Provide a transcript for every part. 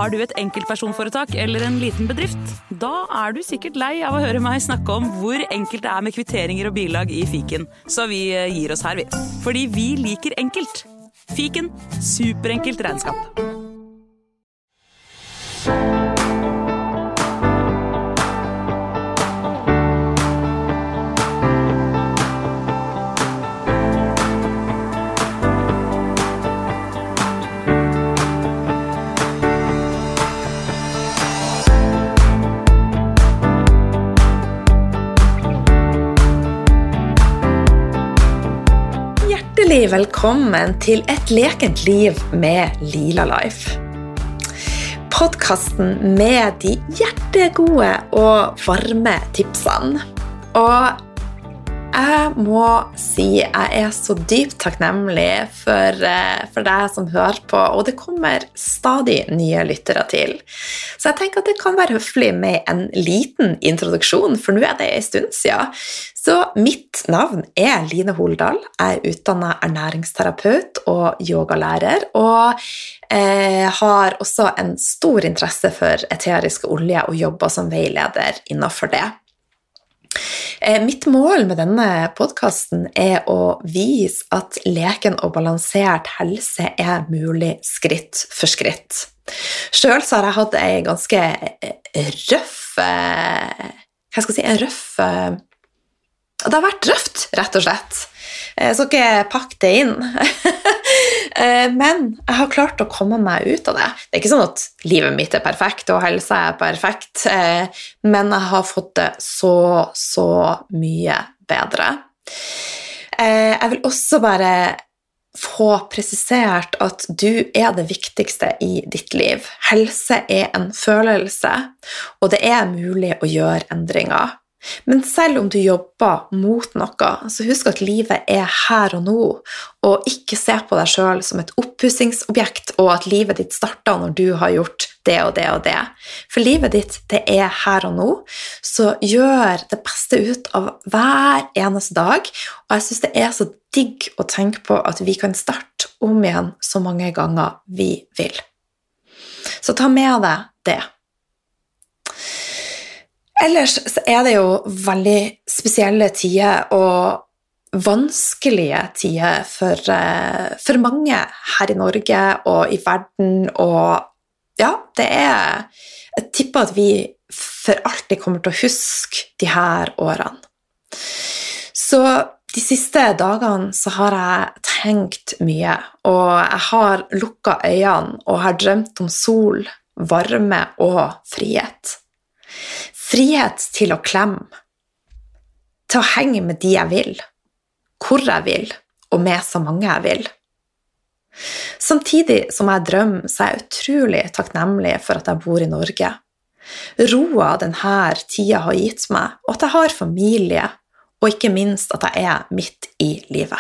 Har du et enkeltpersonforetak eller en liten bedrift? Da du sikkert lei av å høre meg snakke om hvor enkelt det med kvitteringer og bilag i fiken. Så vi gir oss her, vi. Fordi vi liker enkelt. Fiken, superenkelt regnskap. Velkommen til et lekent liv med Lila Life. Podcasten med de hjertegode og varme tipsene. Og jeg må si jeg så dypt takknemlig for deg som hører på, og det kommer stadig nye lyttere til. Så jeg tenker at det kan være høflig med en liten introduksjon, for nå det en stund siden. Så mitt navn Line Holdal. Jeg utdannet ernæringsterapeut og yogalærer, og har også en stor interesse for eteriske olje og jobber som veileder innenfor det. Mitt mål med denne podcasten å vise at leken og balansert helse mulig skritt for skritt. Selv så har jeg hatt en ganske røff, det har vært røft, rett og slett. Jeg skal ikke pakke det inn. Men jeg har klart å komme meg ut av det. Det ikke sånn at livet mitt perfekt, og helsa perfekt, men jeg har fått det så mye bedre. Jeg vil også bare få presisert at du det viktigste i ditt liv. Helse en følelse, og det mulig å gjøre endringer. Men selv om du jobber mot noe, så husk at livet her og nå, og ikke se på deg selv som et oppussingsobjekt, og at livet ditt starter når du har gjort det og det og det. For livet ditt, det her og nå, så gjør det beste ut av hver eneste dag, og jeg synes det så digg å tenke på at vi kan starte om igjen så mange ganger vi vil. Så ta med deg det. Ellers så det jo veldig spesielle tider og vanskelige tider for mange her i Norge og i verden, og ja, det jeg tipper at vi for alltid kommer til å huske de her årene. Så de siste dagene så har jeg tenkt mye, og jeg har lukket øynene og har drømt om sol, varme og frihet. Frihet til å klemme, til å henge med de jeg vil, hvor jeg vil, og med så mange jeg vil. Samtidig som jeg drømmer, så jeg utrolig takknemlig for at jeg bor i Norge. Roa denne tiden har gitt meg, og at jeg har familie, og ikke minst at jeg midt i livet.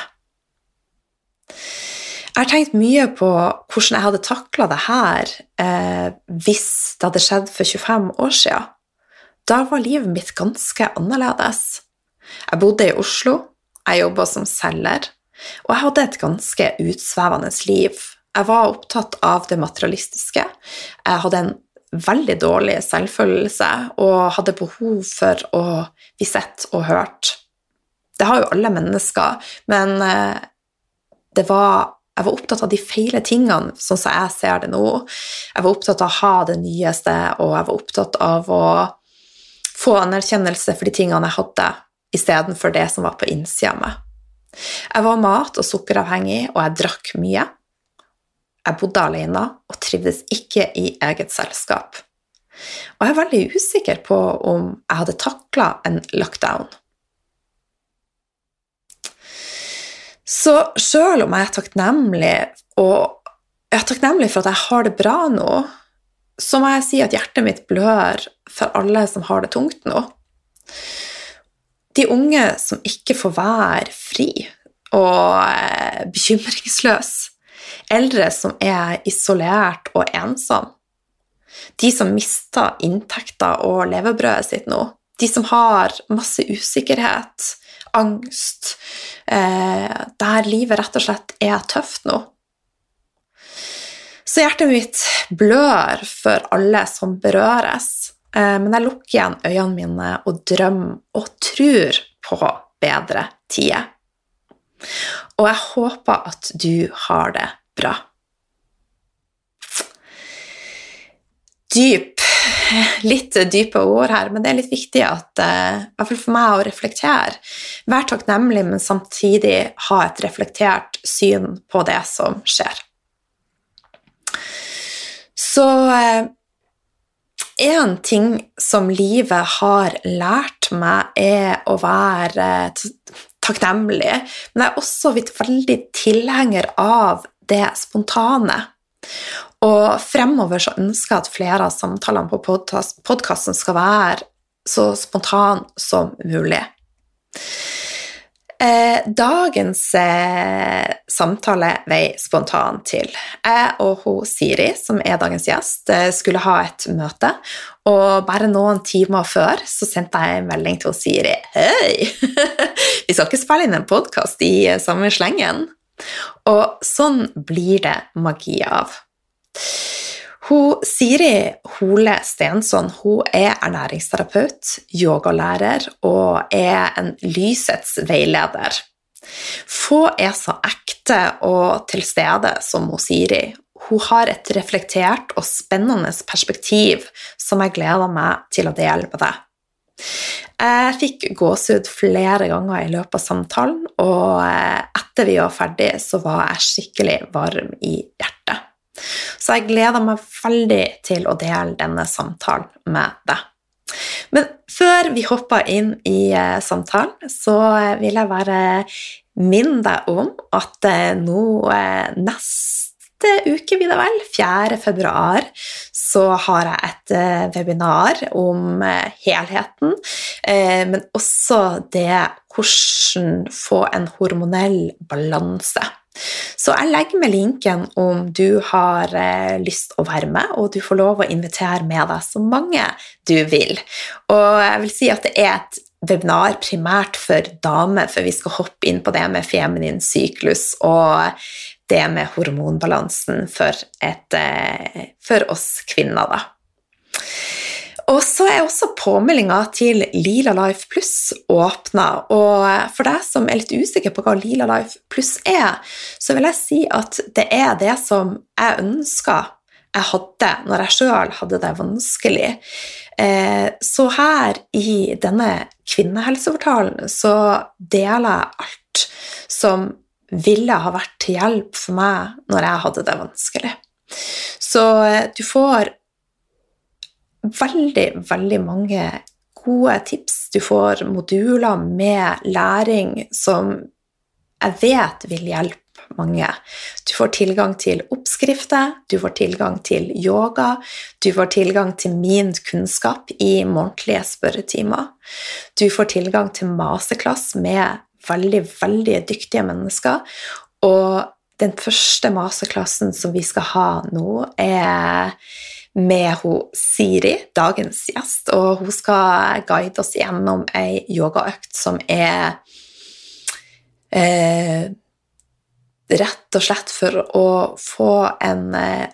Jeg har tenkt mye på hvordan jeg hadde taklet det her hvis det hadde skjedd for 25 år siden. Da var livet mitt ganske annerledes. Jeg bodde i Oslo, jeg jobbet som selger, og jeg hadde et ganske utsvevende liv. Jeg var opptatt av det materialistiske. Jeg hadde en veldig dårlig selvfølelse, og hadde behov for å bli sett og hørt. Det har jo alle mennesker, men jeg var opptatt av de feile tingene, sånn som jeg ser det nå. Jeg var opptatt av å ha det nyeste, og jeg var opptatt av å få anerkjennelse for de tingene jeg hadde, i stedet for det som var på innsiden av meg. Jeg var mat- og sukkeravhengig, og jeg drakk mye. Jeg bodde alene, og trivdes ikke i eget selskap. Og jeg veldig usikker på om jeg hadde taklet en lockdown. Så selv om jeg takknemlig, og jeg takknemlig for at jeg har det bra nå, så må jeg si at hjertet mitt blør for alle som har det tungt nå. De unge som ikke får være fri og bekymringsløs. Eldre som isolert og ensom. De som mister inntekter og levebrødet sitt nå. De som har masse usikkerhet, angst, der livet rett og slett tøft nå. Så hjertet mitt blør for alle som berøres, men jeg lukker igjen øynene mine og drømmer og tror på bedre tider. Og jeg håper at du har det bra. Litt dype ord her, men det er litt viktig at, I hvert fall for meg å reflektere. Vær takknemlig, men samtidig ha et reflektert syn på det som skjer. Så en ting som livet har lært meg er å være takknemlig, men jeg er også blitt veldig tilhenger av det spontane. Og fremover så ønsker jeg at flere av samtalene på podcasten skal være så spontan som mulig. Dagens samtale vei spontan til. Jeg og Siri, som er dagens gjest, skulle ha et møte, og bare noen timer før så sendte jeg en melding til Siri. Hei! Vi skal ikke spille inn en podcast I samme slengen. Og sånn blir det magi av. Siri Hole Stensson, hun er ernæringsterapeut, yogalærer og er en lysets veileder. Få er så ekte og til stede som Siri. Hun har et reflektert og spennende perspektiv som jeg gleder meg til å dele med deg. Jeg fikk gåsehud flere ganger I løpet av samtalen, og etter vi var ferdig så var jeg skikkelig varm I hjertet. Så jeg gleder meg veldig til å dele denne samtalen med deg. Men før vi hopper inn I samtalen, så vil jeg bare minne deg om at nå neste uke, vil det vel, 4. februar, så har jeg et webinar om helheten, men også det hvordan få en hormonell balanse. Så jeg legger med linken om du har lyst å være med, og du får lov å invitere med deg så mange du vil. Og jeg vil si at det et webinar primært for damer, for vi skal hoppe inn på det med feminin syklus og det med hormonbalansen for oss kvinner da. Og så også påmeldingen til Lila Life Plus åpnet, og for deg som litt usikker på hva Lila Life Plus så vil jeg si at det det som jeg ønsket jeg hadde når jeg selv hadde det vanskelig. Så her I denne kvinnehelseportalen så deler jeg alt som ville ha vært til hjelp for meg når jeg hadde det vanskelig. Så du får veldig, veldig mange gode tips. Du får moduler med læring som jeg vet vil hjelpe mange. Du får tilgang til oppskrifter, du får tilgang til yoga, du får tilgang til min kunnskap I månedlige spørretimer. Du får tilgang til masterklass med veldig, veldig dyktige mennesker, og den første masterklassen som vi skal ha nå med Siri, dagens gjest, og hun skal guide oss gjennom en yogaøkt som rett og slett for å få en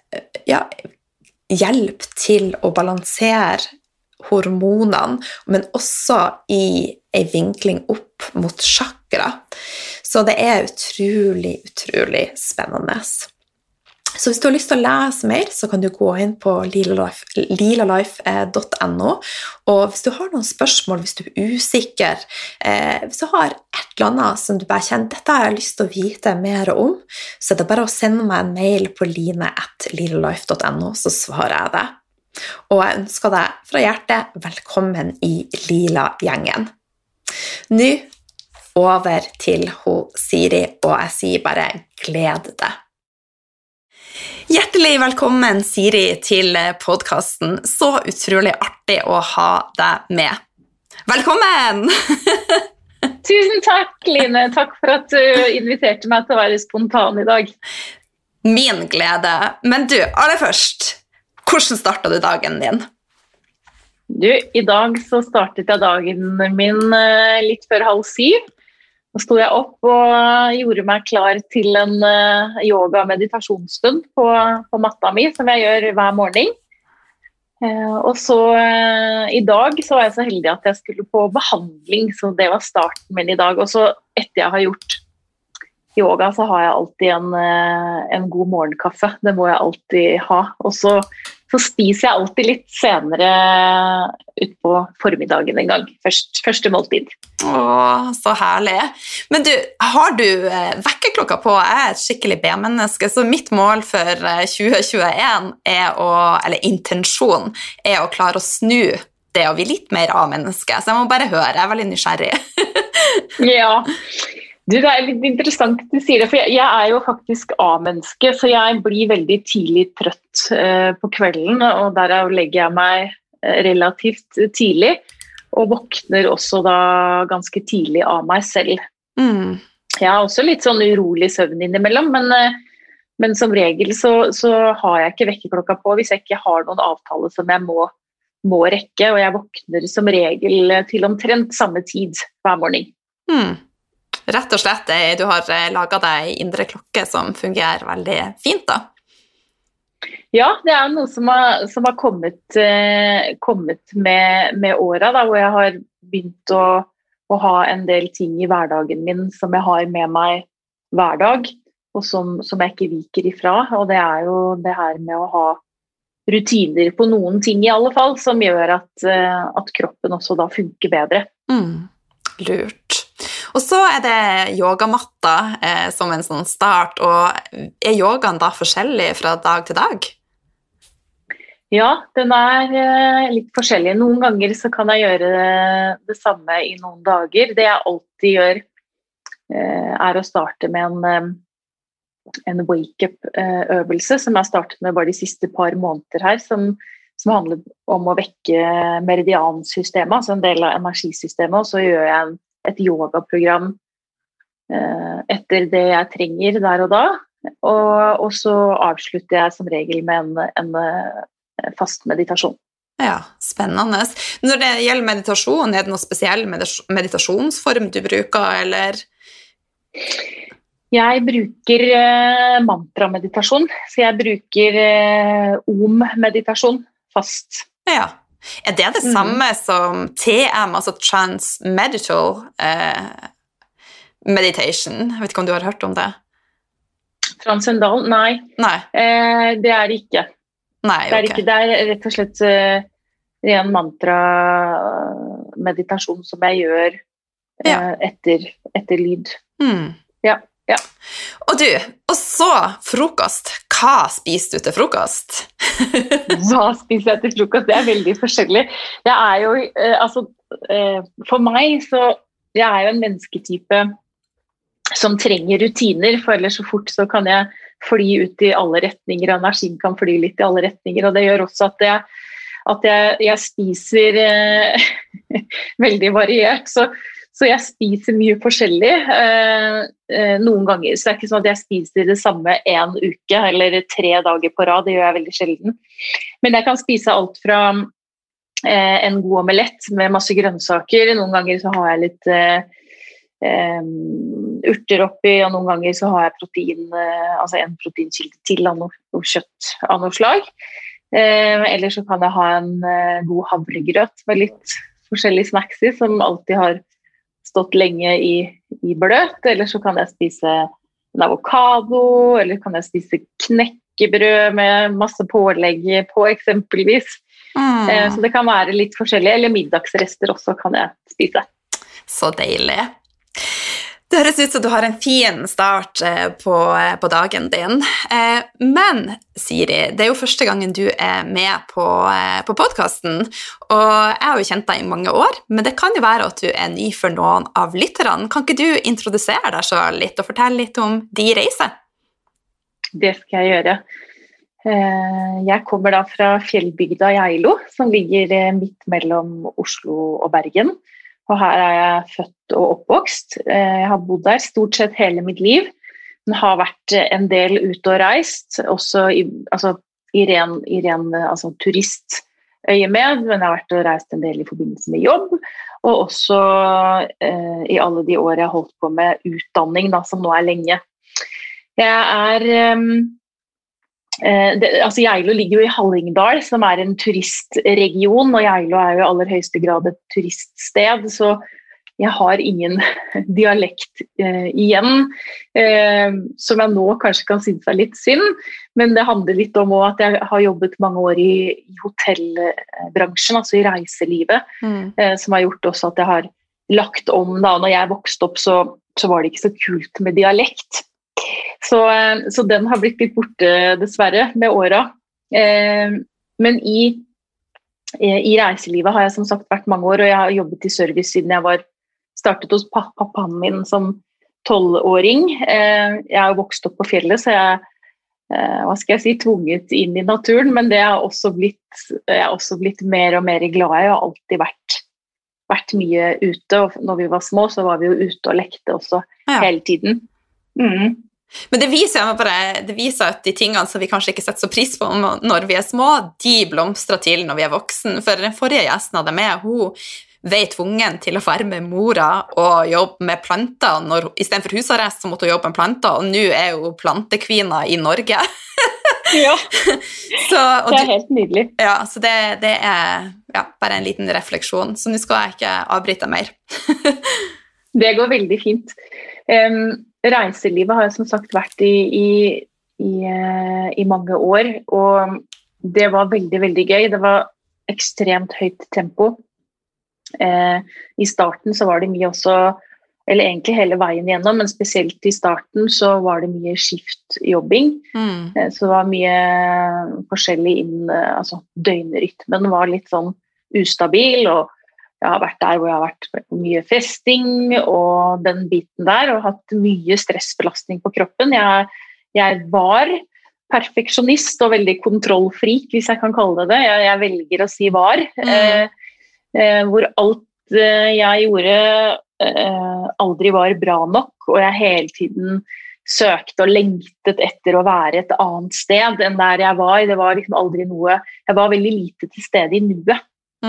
hjelp til å balansere hormonene, men også I en vinkling opp mot chakra. Så det utrolig, utrolig spennende. Så hvis du har lyst til å lese mer, så kan du gå inn på lilalife.no, og hvis du har noen spørsmål, hvis du usikker, hvis du har et eller annet som du bare kjenner, dette har jeg lyst til å vite mer om, så det bare å sende meg en mail på line@lilalife.no, så svarer jeg det. Og jeg ønsker deg fra hjertet velkommen I Lila-gjengen. Nå over til Siri, og jeg sier bare gled deg. Hjertelig velkommen, Siri, til podcasten. Så utrolig artig å ha deg med. Velkommen! Tusen takk, Line. Takk for at du inviterte meg til å være spontan I dag. Min glede. Men du, aller først, hvordan startet du dagen din? Du, I dag så startet jeg dagen min litt før 6:30. Så sto jeg opp og gjorde meg klar til en yoga-meditasjonsstund på matta mi, som jeg gjør hver morgen. Og så i dag så var jeg så heldig at jeg skulle på behandling, så det var starten min i dag. Og så etter jeg har gjort yoga, så har jeg alltid en god morgenkaffe. Det må jeg alltid ha. Og så spiser jeg alltid litt senere ut på formiddagen en gang. Første måltid. Åh, så herlig. Men du, har du vekkerklokka på? Jeg er et skikkelig B-menneske, så mitt mål for 2021 eller intensjon, er å klare å snu det å bli litt mer A-menneske. Så jeg må bare høre, jeg er veldig nysgjerrig. Ja, det er litt interessant at du sier det, for jeg er jo faktisk A-menneske, så jeg blir veldig tidlig trøtt på kvelden, og derav legger jeg meg relativt tidlig, og våkner også da ganske tidlig av meg selv. Jeg har også litt sånn urolig søvn innimellom, men som regel så har jeg ikke vekkerklokka på hvis jeg ikke har noen avtale som jeg må rekke, og jeg våkner som regel til omtrent samme tid hver morgen. Rett og slett, du har laget deg indre klokke som fungerer veldig fint da. Ja, det er noe som har kommet med året da, hvor jeg har begynt å ha en del ting i hverdagen min som jeg har med meg hver dag, og som jeg ikke viker ifra, og det er jo det her med å ha rutiner på noen ting i alle fall, som gjør at kroppen også da funker bedre. Lurt. Og så er det yogamatta som en sånn start, og er yogaen da forskjellig fra dag til dag? Ja, den er litt forskjellig. Noen ganger så kan jeg gjøre det samme i noen dager. Det jeg alltid gjør er å starte med en wake-up-øvelse som jeg startet med bare de siste par måneder her, som handler om å vekke meridiansystemet, altså en del av energisystemet, og så gjør jeg et yogaprogram etter det jeg trenger der og da, og så avslutter jeg som regel med en fast meditasjon. Ja, spennende. Når det gjelder meditasjon, er det noe spesiell meditasjonsform du bruker, eller? Jeg bruker mantra-meditasjon, så jeg bruker om-meditasjon fast. Ja. Er det samme som TM, altså Transmedital Meditation? Jeg vet ikke om du har hørt om det? Transcendal? Nei. Det er det ikke. Nei, okay. Det er rett og slett ren mantra-meditasjon som jeg gjør etter lyd. Ja. Og så frokost. Hva spiser du til frokost? Hva spiser jeg til frokost? Det er veldig forskjellig. Jeg er jo, for meg så, jeg er jo en mennesketype som trenger rutiner, for ellers så fort så kan jeg fly ut i alle retninger, og energien kan fly litt i alle retninger, og det gjør også at jeg spiser veldig variert, så jeg spiser mye forskjellig noen ganger, så det er ikke sånn at jeg spiser det samme en uke eller 3 dager på rad, det gjør jeg veldig sjelden. Men jeg kan spise alt fra en god omelett med masse grønnsaker, noen ganger så har jeg litt urter oppi, og noen ganger så har jeg protein, altså en proteinkilde til av noe kjøtt av noe slag. Eller så kan jeg ha en god havregrøt med litt forskjellige snacks i, som alltid har stått lenge i bløt, eller så kan jeg spise en avokado, eller kan jeg spise knekkebrød med masse pålegg på eksempelvis. Så det kan være litt forskjellig, eller middagsrester også kan jeg spise. Så deilig. Det høres ut som du har en fin start på dagen din. Men, Siri, det er jo første gangen du er med på podcasten, og jeg har jo kjent deg i mange år, men det kan jo være at du er ny for noen av lytterne. Kan ikke du introdusere deg selv litt og fortelle litt om din reise? Det skal jeg gjøre. Jeg kommer da fra fjellbygda Geilo, som ligger midt mellom Oslo og Bergen. Og her er jeg født og oppvokst. Jeg har bodd der stort sett hele mitt liv. Jeg har vært en del ute og reist, også i ren turistøyemed, men jeg har vært og reist en del i forbindelse med jobb. og også i alle de år jeg har holdt på med utdanning, da, som nå lenge. Altså Geilo ligger jo i Hallingdal, som en turistregion, og Geilo jo i aller høyeste grad et turiststed, så jeg har ingen dialekt igjen, som jeg nå kanskje kan synes litt synd, men det handler litt om at jeg har jobbet mange år i hotellbransjen, altså i reiselivet, som har gjort også at jeg har lagt om. Da når jeg vokste opp, så var det ikke så kult med dialekt. Så den har blitt litt borte, dessverre, med åra. Men i reiselivet har jeg som sagt vært mange år, og jeg har jobbet i service siden jeg startet hos pappaen min som 12-åring. Jeg har jo vokst opp på fjellet, så jeg tvunget inn i naturen, men det har også blitt mer og mer glad i. Jeg har alltid vært mye ute, og når vi var små, så var vi jo ute og lekte også hele tiden. Men det viser at de tingene som vi kanskje ikke setter så pris på når vi små, de blomstrer til når vi voksen. For den forrige gjesten hadde med, hun ble tvungen til å være med mora og jobbe med planter. I stedet for husarrest så måtte hun jobbe med planter, og nå hun plantekvina i Norge. Ja, det helt nydelig. Ja, så det bare en liten refleksjon, så nå skal jeg ikke avbryte mer. Det går veldig fint. Reiselivet har jeg som sagt vært i mange år, og det var veldig, veldig gøy. Det var ekstremt høyt tempo. I starten så var det mye også, eller egentlig hele veien igjennom, men spesielt i starten så var det mye skiftjobbing. Så det var mye forskjellig altså døgnrytmen var litt sånn ustabil, og jeg har vært der hvor jeg har vært på mye festing og den biten der, og hatt mye stressbelastning på kroppen. Jeg var perfeksjonist og veldig kontrollfrik, hvis jeg kan kalle det. Jeg velger å si var. Hvor alt jeg gjorde aldri var bra nok, og jeg hele tiden søkte og lengtet etter å være et annet sted enn der jeg var. Det var liksom aldri noe, jeg var veldig lite til stede i nuet.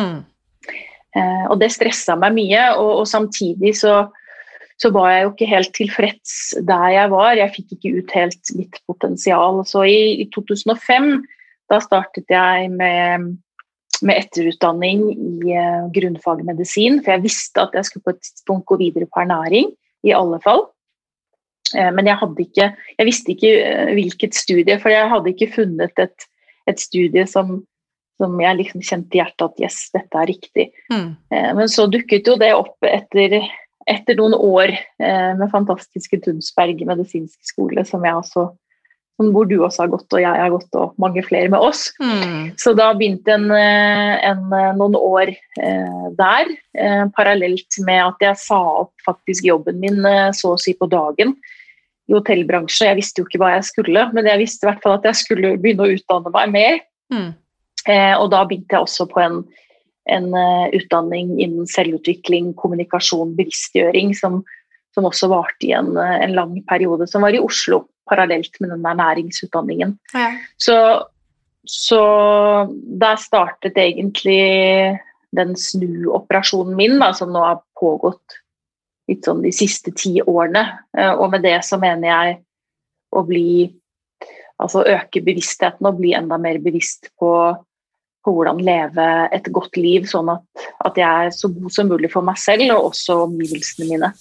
Og det stresset meg mye, og samtidig så var jeg jo ikke helt tilfreds der jeg var. Jeg fikk ikke ut helt mitt potensial. Så i 2005 da startet jeg med etterutdanning i grunnfagmedisin, for jeg visste at jeg skulle på et tidspunkt gå videre på ernæring, i alle fall. Men jeg visste ikke hvilket studie, for jeg hadde ikke funnet et studie som jeg liksom kjente i hjertet at yes, dette riktig. Men så dukket jo det opp etter noen år med fantastiske Tønsberg medisinske skole, hvor du også har gått, og jeg har gått, og mange flere med oss. Så da begynte noen år der, parallelt med at jeg sa opp faktisk jobben min så å si på dagen i hotellbransjen. Jeg visste jo ikke hva jeg skulle, men jeg visste i hvert fall at jeg skulle begynne å utdanne meg mer. Og da begynte jeg også på en utdanning innen selvutvikling, kommunikasjon, bevisstgjøring, som også varte i en lang periode, som var i Oslo, parallelt med den der næringsutdanningen. Ja. Så der startet egentlig den snuoperasjonen min, da, som nå har pågått litt sånn de siste 10 årene, og med det så mener jeg å øke bevisstheten og bli enda mer bevisst på hvordan leve et godt liv, sånn at jeg så god som mulig for meg selv, og også omgivelsene mine.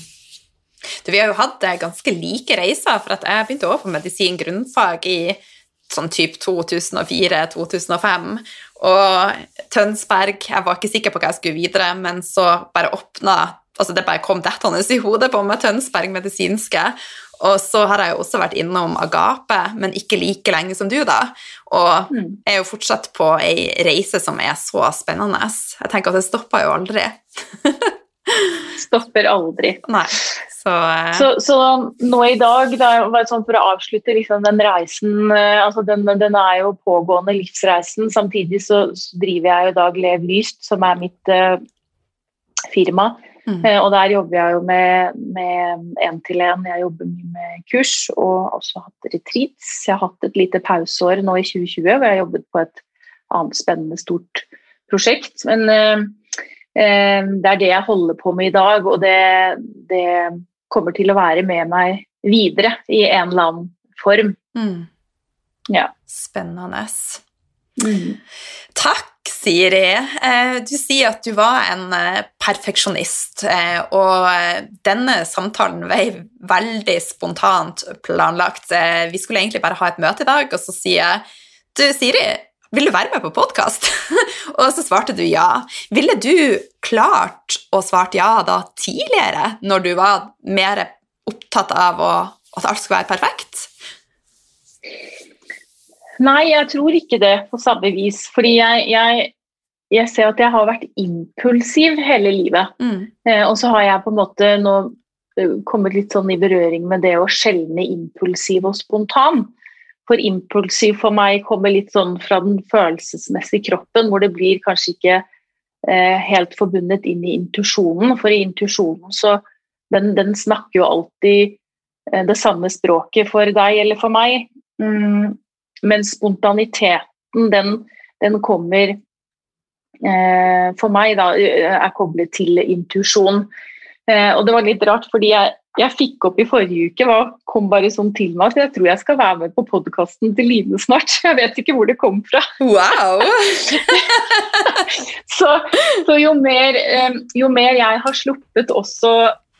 Vi har jo hatt ganske like reiser, for at jeg begynte også på medisin grunnfag i sånn typ 2004-2005, og Tønsberg, jeg var ikke sikker på hva jeg skulle videre, men så bare det bare kom dettende i hodet på meg, Tønsberg medisinske, og så har jeg jo også vært innom Agape, men ikke like lenge som du da, og jeg er jo fortsatt på en reise som så spennende. Jeg tenker at det stopper jo aldri. Stopper aldri. Nei. Så nå i dag, sånn for å avslutte liksom den reisen, altså den jo pågående livsreisen, samtidig så driver jeg jo i dag Lev Lyst, som mitt firma, og der jobber jeg jo med 1-til-1, jeg jobber mye med kurs, og også hatt retreats. Jeg har hatt et lite pauseår nå i 2020, hvor jeg har jobbet på et annet spennende stort prosjekt, men Det det jeg holder på med i dag, og det kommer til å være med meg videre i en eller annen form. Ja. Spennende. Takk, Siri. Du sier at du var en perfeksjonist, og denne samtalen var veldig spontant planlagt. Vi skulle egentlig bare ha et møte i dag, og så sier jeg, du, Siri, vil du være med på podcast? Og så svarte du ja. Ville du klart å svart ja da tidligere, når du var mer opptatt av at alt skulle være perfekt? Nei, jeg tror ikke det på samme vis, fordi jeg ser at jeg har vært impulsiv hele livet. Og så har jeg på en måte nå kommet litt sånn i berøring med det å skjelne impulsiv og spontan. For impulsiv for meg kommer litt sånn fra den følelsesmessige kroppen, hvor det blir kanskje ikke helt forbundet inn i intuisjonen, for i intuisjonen så den snakker jo alltid det samme språket for deg eller for meg. Men spontaniteten, den kommer for meg da, er koblet til intuisjon. Og det var litt rart, fordi jeg fikk opp i forrige uke, kom bare sånn til meg, at jeg tror jeg skal være med på podcasten til Line snart. Jeg vet ikke hvor det kom fra. Wow! så jo mer jeg har sluppet også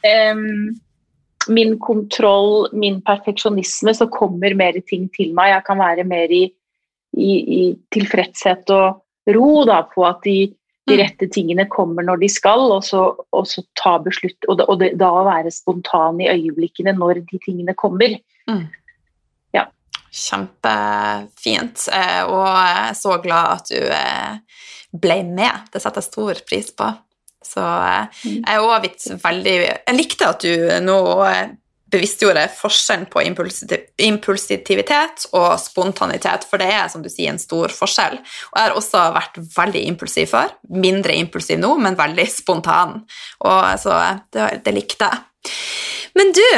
min kontroll, min perfeksjonisme, så kommer mer ting til meg. Jeg kan være mer i tilfredshet og ro da, på at de rette tingene kommer når de skal, og så ta beslutt, og da være spontan i øyeblikkene når de tingene kommer. Ja. Kjempefint, og jeg er så glad at du ble med. Det setter jeg stor pris på. Så jeg er også blitt veldig... Jeg likte at du nå bevisstgjorde forskjellen på impulsivitet og spontanitet, for det er, som du sier, en stor forskjell. Og jeg har også vært veldig impulsiv før, mindre impulsiv nå, men veldig spontan. Og så det likte jeg. Men du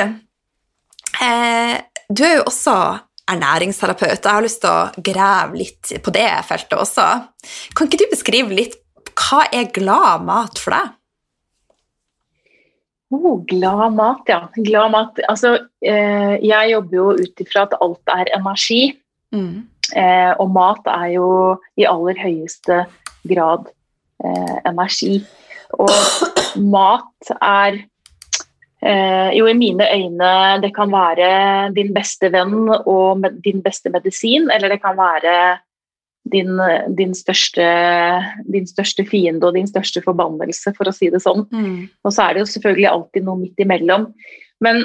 er jo også ernæringsterapeut. Jeg har lyst til å grave litt på det feltet også. Kan ikke du beskrive litt hva er glad mat for deg? Glad mat, ja. Glad mat. Altså, jeg jobber jo utifra at alt er energi. Og mat er jo i aller høyeste grad energi. Og mat er jo i mine øyne, det kan være din beste venn og din beste medisin, eller det kan være din største fiende og din største forbannelse, for å si det sånn. Og så er det jo selvfølgelig alltid noe midt imellom. Men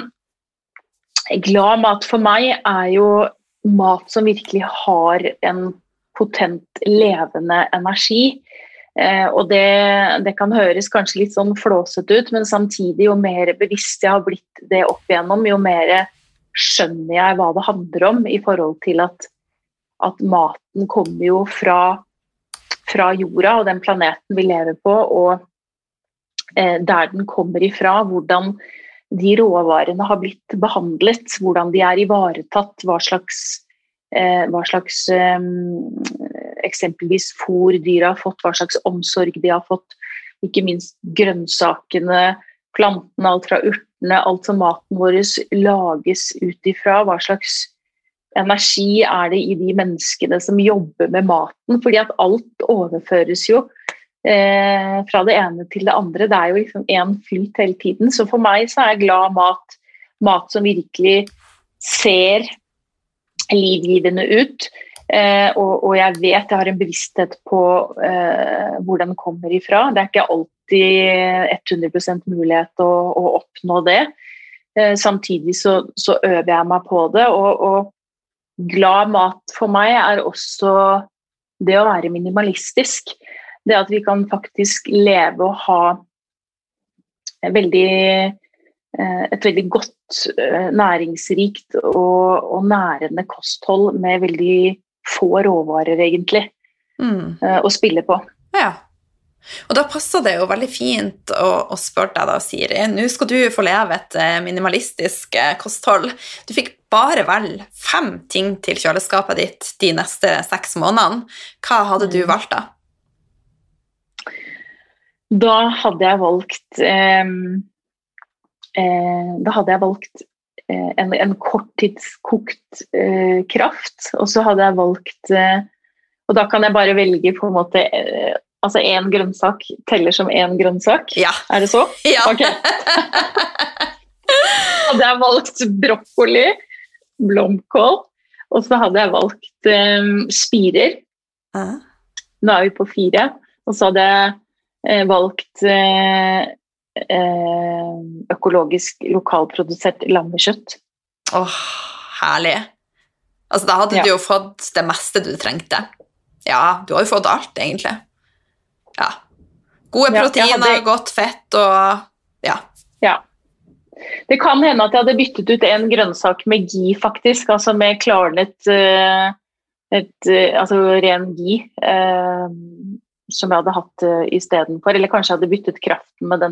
glad mat for meg er jo mat som virkelig har en potent, levende energi. Og det kan høres kanskje litt sånn flåset ut, men samtidig jo mer bevisst jeg har blitt det opp igjennom, jo mer skjønner jeg hva det handler om i forhold til at maten kommer jo fra jorda og den planeten vi lever på, og der den kommer ifra, hvordan de råvarene har blitt behandlet, hvordan de er ivaretatt, hva slags eksempelvis fôr dyra har fått, hva slags omsorg de har fått, ikke minst grønnsakene, plantene, alt fra urtene, alt som maten vår lages ut ifra, hva slags energi er det i de menneskene som jobber med maten, fordi at alt overføres jo fra det ene til det andre. Det er jo liksom en flyt hele tiden, så for meg så er glad mat som virkelig ser livgivende ut, og jeg vet jeg har en bevissthet på hvor den kommer ifra. Det er ikke alltid 100% mulighet å oppnå det. Samtidig så øver jeg meg på det, og glad mat for meg er også det å være minimalistisk. Det at vi kan faktisk leve og ha et veldig godt, næringsrikt og nærende kosthold med veldig få råvarer egentlig å spille på. Ja. Og da passer det jo veldig fint å spørre deg da, Siri. Nå skal du få leve et minimalistisk kosthold. Du fikk bare vel 5 ting til kjøleskapet ditt de neste 6 månedene. Hva hadde du valgt da? Da hadde jeg valgt en korttidskokt kraft, og så hadde jeg valgt og da kan jeg bare velge på en måte altså en grønnsak teller som en grønnsak. Ja. Er det så? Ja. Ok. Hadde jeg valgt brokkoli, blomkål, og så hadde jeg valgt spirer. Nå er vi på 4, og så hadde jeg valgt økologisk lokalprodusert lammekjøtt. Herlig. Altså, da hadde du jo fått det meste du trengte. Ja, du har jo fått alt, egentlig. Ja. Gode proteiner, godt fett og Ja. Det kan hende at jeg hadde byttet ut en grønnsak med ghee, faktisk, altså med klarnet altså ren ghee, som jeg hadde hatt i stedet for, eller kanskje jeg hadde byttet kraften med den.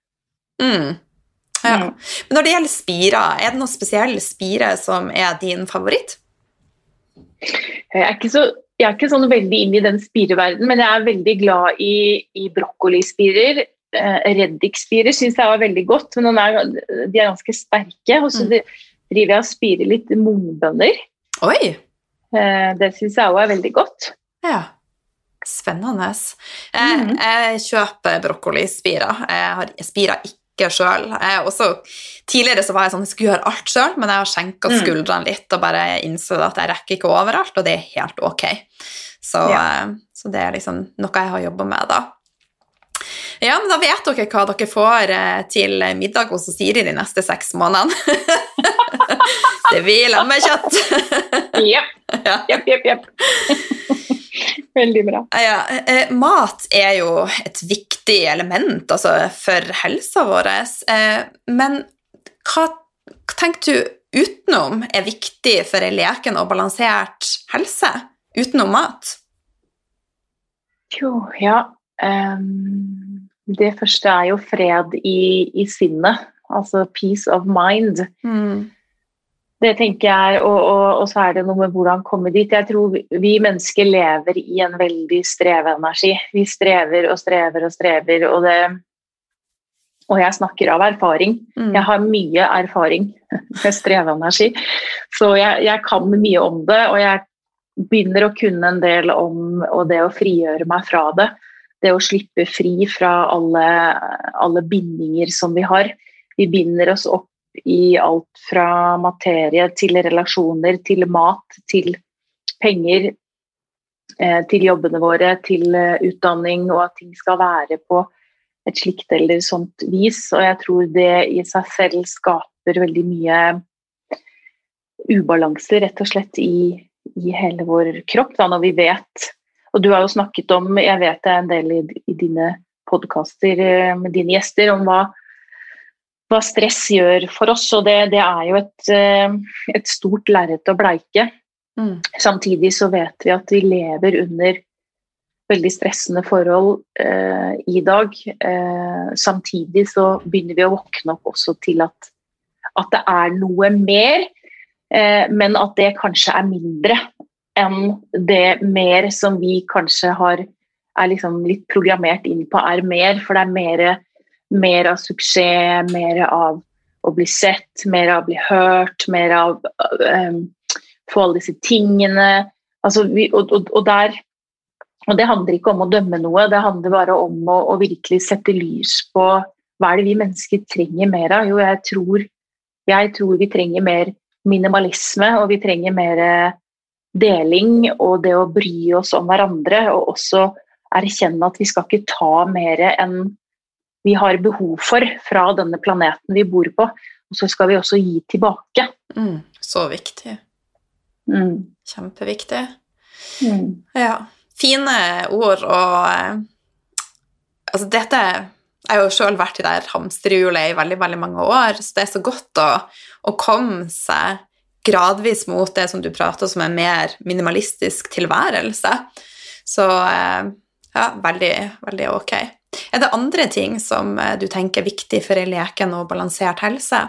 Ja. Men når det gjelder spirer, er det noen spesielle spirer som er din favoritt? Jeg er ikke sånn veldig inne i den spireverden, men jeg er veldig glad i brokkolispirer. Reddikspirer synes jeg var veldig godt, men de er ganske sterke, og så driver jeg og spirer litt mungbønner. Oi! Det synes jeg også er veldig godt. Ja, spennende. Jeg kjøper brokkolispirer. Jeg spirer ikke selv. Tidligere så var jeg sånn, jeg skulle gjøre alt selv, men jeg har skjenket skuldrene litt og bare innså at jeg rekker ikke overalt, og det er helt ok. Så det er liksom noe jeg har jobbet med da. Ja, men da vet dere hva dere får til middag hos Siri de neste 6 månedene. Det blir lammekjøtt. Jepp. Veldig bra. Ja, mat er jo et viktig element altså, for helsa vår. Men hva tenker du utenom er viktig for en leken og balansert helse? Utenom mat? Jo, ja. Det første er jo fred i sinnet. Altså peace of mind. Det tenker jeg, og så er det noe med hvordan komme dit. Jeg tror vi mennesker lever i en veldig strevenergi. Vi strever og strever og strever, og jeg snakker av erfaring. Jeg har mye erfaring med strevenergi, så jeg kan mye om det, og jeg begynner å kunne en del om det å frigjøre meg fra det. Det å slippe fri fra alle bindinger som vi har. Vi binder oss opp i alt fra materie til relasjoner, til mat, til penger, til jobbene våre, til utdanning, og at ting skal være på et slikt eller sånt vis. Og jeg tror det i seg selv skaper veldig mye ubalanse, rett og slett, i hele vår kropp, da, når vi vet. Og du har jo snakket om, jeg vet det er en del i dine podcaster med dine gjester, om hva stress gjør for oss, og det er jo et stort lerret å bleike. Samtidig så vet vi at vi lever under veldig stressende forhold i dag. Samtidig så begynner vi å våkne opp også til at det er noe mer, men at det kanskje er mindre enn det mer som vi kanskje er liksom litt programmert inn på er mer, for det er mer av suksess, mer av å bli sett, mer av å bli hørt, mer av få alle disse tingene. Altså, og det handler ikke om å dømme noe, det handler bare om å virkelig sette lys på hva er det vi mennesker trenger mer av. Jo, jeg tror vi trenger mer minimalisme, og vi trenger mer deling, og det å bry oss om hverandre, og også erkjenne at vi skal ikke ta mer enn vi har behov for fra denne planeten vi bor på, og så skal vi også gi tilbake. Så viktig. Kjempeviktig. Ja, fine ord, og altså dette, jeg har jo selv vært i der hamsterhjulet i veldig, veldig mange år, så det er så godt å komme seg gradvis mot det som du prater som en mer minimalistisk tilværelse. Så ja, veldig, veldig ok. Er det andre ting som du tenker er viktig for en leken og balansert helse?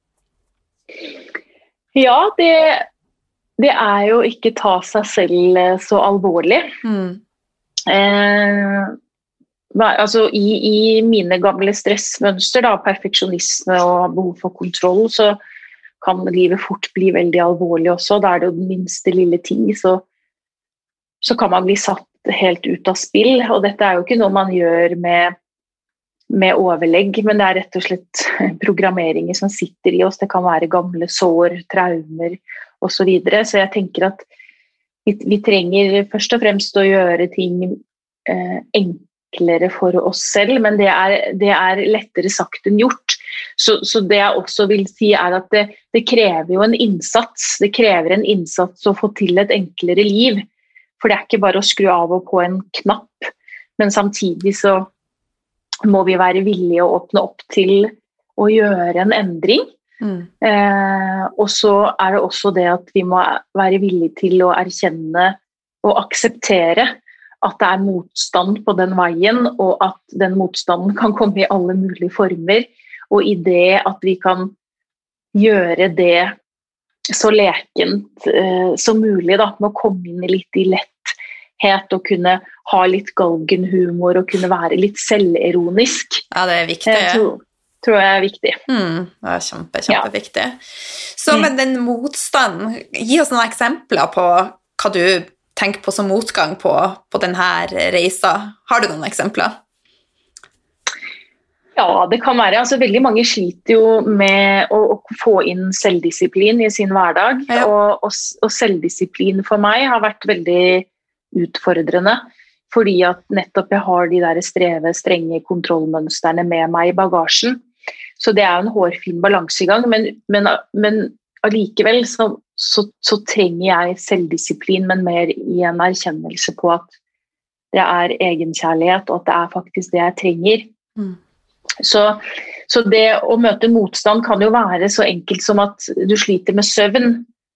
Ja, det er jo ikke ta seg selv så alvorlig. altså i mine gamle stressmønster, da, perfeksjonisme og behov for kontroll, så kan livet fort bli veldig alvorlig også. Da det jo den minste lille ting, så kan man bli satt helt ut av spill. Og dette jo ikke noe man gjør med overlegg, men det rett og slett programmeringer som sitter i oss. Det kan være gamle sår, traumer og så videre. Så jeg tenker at vi trenger først og fremst å gjøre ting enklere for oss selv, men det lettere sagt enn gjort. Så det jeg også vil si at det krever jo en innsats. Det krever en innsats å få til et enklere liv. For det ikke bare å skru av og på en knapp, men samtidig så må vi være villige å åpne opp til å gjøre en endring. Og så det også det at vi må være villige til å erkjenne og akseptere at det motstand på den veien, og at den motstanden kan komme i alle mulige former, og i det at vi kan gjøre det så lekent som mulig, da, med å komme inn litt i letthet og kunne ha litt galgenhumor og kunne være litt selvironisk. Ja, det viktig. Tror jeg viktig. Det kjempeviktig. Så med den motstanden, gi oss noen eksempler på hva du tenker på som motgang på denne reisa. Har du noen eksempler? Ja, det kan være. Altså, veldig mange sliter jo med å få inn selvdisiplin i sin hverdag, og selvdisiplin for meg har vært veldig utfordrende, fordi at nettopp jeg har de der strenge kontrollmønsterne med meg i bagasjen. Så det en hårfin balansegang, men allikevel så trenger jeg selvdisiplin, men mer i en erkjennelse på at det egenkjærlighet, og at det faktisk det jeg trenger. Så det å møte motstand kan jo være så enkelt som at du sliter med søvn,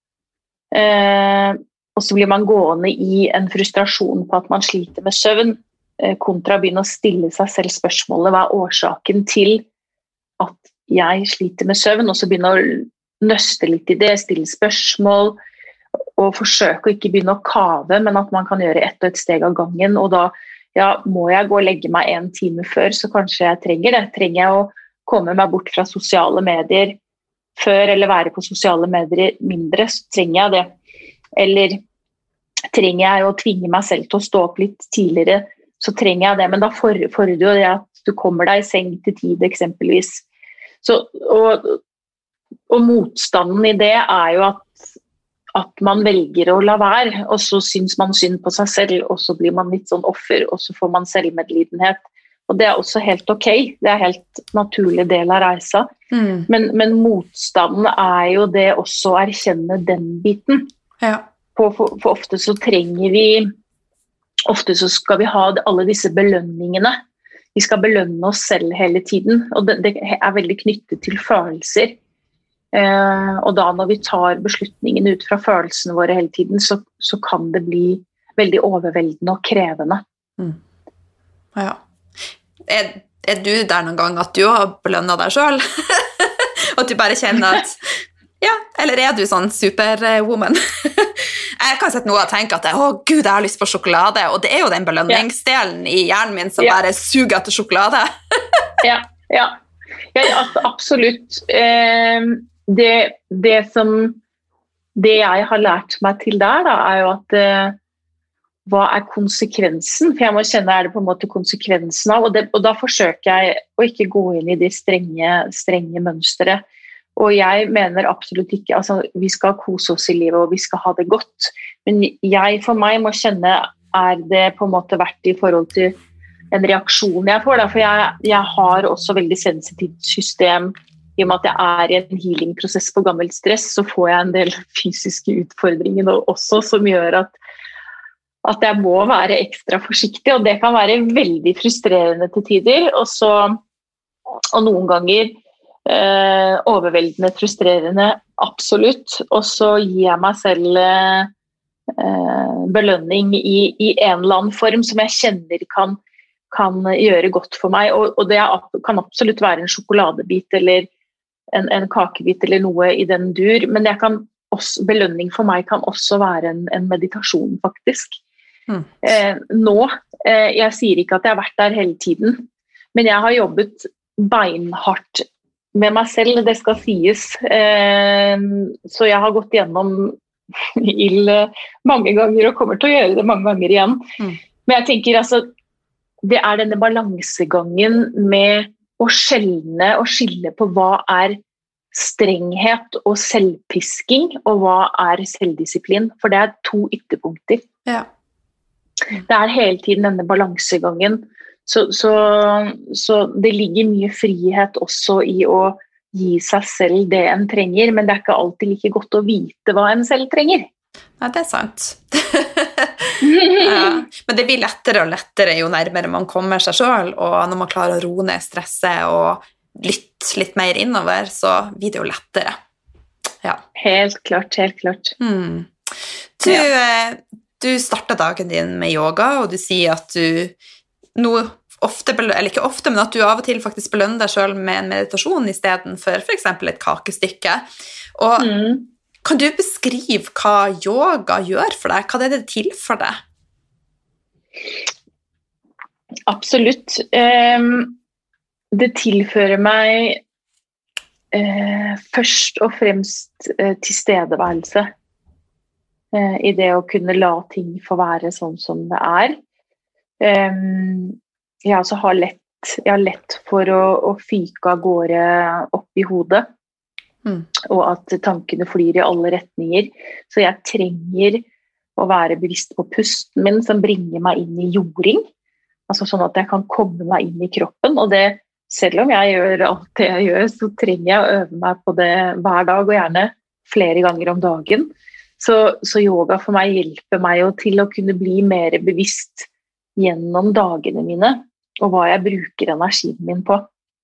og så blir man gående i en frustrasjon på at man sliter med søvn, kontra å begynne å stille seg selv spørsmålet, hva årsaken til at jeg sliter med søvn, og så begynne å nøste litt i det, stille spørsmål, og forsøke å ikke begynne å kave, men at man kan gjøre ett og et steg av gangen, og da må jeg gå og legge meg 1 time før, så kanskje jeg trenger det. Trenger jeg å komme meg bort fra sosiale medier før, eller være på sosiale medier mindre, så trenger jeg det. Eller trenger jeg å tvinge meg selv til å stå opp litt tidligere, så trenger jeg det, men da fordrer jo det at du kommer deg i seng til tid, eksempelvis. Så, og motstanden i det jo at man velger å la være, og så synes man synd på seg selv, og så blir man litt sånn offer, og så får man selvmedlidenhet. Og det også helt ok, det helt naturlig del av reisa. Men motstanden jo det også å erkjenne den biten. Ja. For ofte så trenger vi, ofte så skal vi ha alle disse belønningene. Vi skal belønne oss selv hele tiden, og det veldig knyttet til følelser. Og da når vi tar beslutningen ut fra følelsene våre hele tiden, så kan det bli veldig overveldende og krevende. Ja. Du der noen gang at du har belønnet deg selv? Og at du bare kjenner at ja, eller du sånn superwoman? Jeg kan sette noe og tenke at Gud, jeg har lyst på sjokolade, og det jo den belønningsdelen i hjernen min som bare suger etter sjokolade. Ja, absolutt. Det jeg har lært meg til der da, jo at hva konsekvensen? For jeg må kjenne, det på en måte konsekvensen av, og da forsøker jeg å ikke gå inn i de strenge mønstre. Og jeg mener absolutt ikke, altså vi skal kose oss i livet, og vi skal ha det godt. Men for meg må kjenne, det på en måte verdt i forhold til en reaksjon jeg får, da, for jeg har også veldig sensitivt system. I og med at jeg i en healingprosess på gammelt stress, så får jeg en del fysiske utfordringer også, som gjør at jeg må være ekstra forsiktig, og det kan være veldig frustrerende til tider, og noen ganger overveldende frustrerende, absolutt, og så gir jeg meg selv belønning i en eller annen form som jeg kjenner kan gjøre godt for meg, og det kan absolutt være en sjokoladebit eller en kakebit eller noe i den dur, men belønning for meg kan også være en meditasjon faktisk. nå. Jeg sier ikke at jeg har vært der hele tiden, men jeg har jobbet beinhardt med meg selv, det skal sies. Så jeg har gått gjennom ild mange ganger og kommer til å gjøre det mange ganger igjen. Men jeg tenker altså, det er denne balansegangen med å skille på hva er strenghet og selvpisking, og hva er selvdisiplin, for det er to ytterpunkter. Ja. Det er hele tiden denne balansegangen, så det ligger mye frihet også i å gi seg selv det en trenger, men det er ikke alltid like godt å vite hva en selv trenger. Ja, det er sant. Ja. Men det blir lettere og lettere jo nærmere man kommer seg selv, og når man klarer å roe ned stresset og lytte litt mer innover, så blir det jo lettere. Ja. Helt klart. Du startet dagen din med yoga, og du sier at du nå ofte, eller ikke ofte, men at du av og til faktisk belønner deg selv med en meditasjon i stedet for eksempel et kakestykke. Og kan du beskrive hva yoga gjør for deg? Hva er det til for deg? Absolutt. Det tilfører meg først og fremst tilstedeværelse i det å kunne la ting få være sånn som det er. Jeg også har lett for å fyke av gårde opp i hodet, og at tankene flyr i alle retninger. Så jeg trenger å være bevisst på pusten min, som bringer meg inn i jording, altså sånn at jeg kan komme meg inn i kroppen, og det selv om jeg gjør alt det jeg gjør, så trenger jeg å øve meg på det hver dag, og gjerne flere ganger om dagen. Så yoga for meg hjelper meg jo til å kunne bli mer bevisst gjennom dagene mine, og hva jeg bruker energien min på.